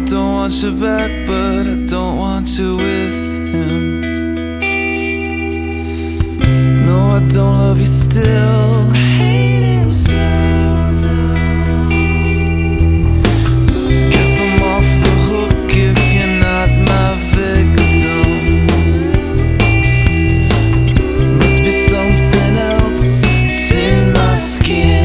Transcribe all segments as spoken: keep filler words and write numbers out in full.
don't want you back, but I don't want you with him. No, I don't love you still. I hate him so though. Guess I'm off the hook if you're not my victim. Must be something else that's in my skin.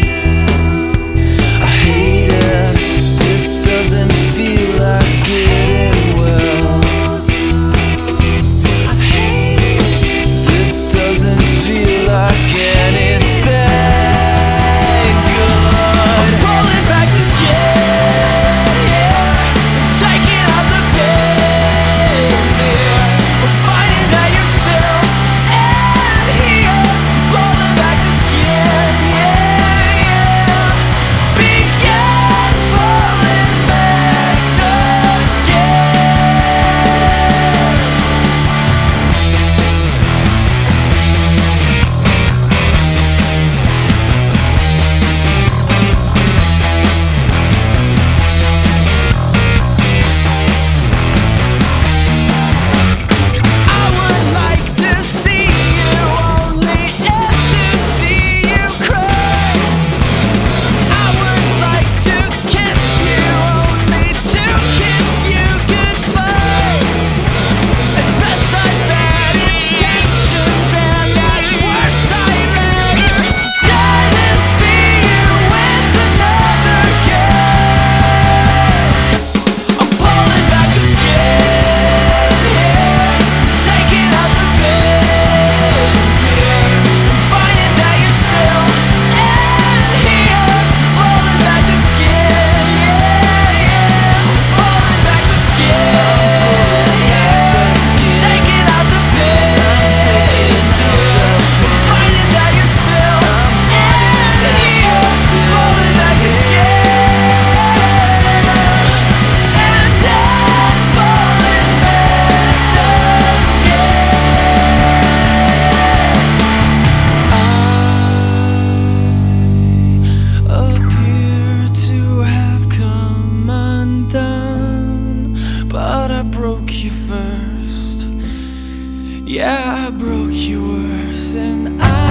I hate it. This doesn't feel like getting well. This doesn't feel like anything good. I'm falling back to skin, yeah. I'm taking out the pills here. I'm finding that you're still in here. I'm falling back to skin, yeah, yeah. Begin pulling back the skin. I would like to see you only if to see you cry. I would like to kiss you only to kiss you goodbye. At best I've bad intentions, and at worst I'd rather die than see you with another girl. I'm pulling back the skin here, taking out the pills here. I'm finding that you're still in here. Pulling back the skin, yeah, yeah. Pulling back the skin, yeah. Taking out the pills here. I'm finding that you're still in here. Pulling back the skin, and then pulling back the skin. I appear to have come undone, but I broke you first. Yeah, I broke you worse, and I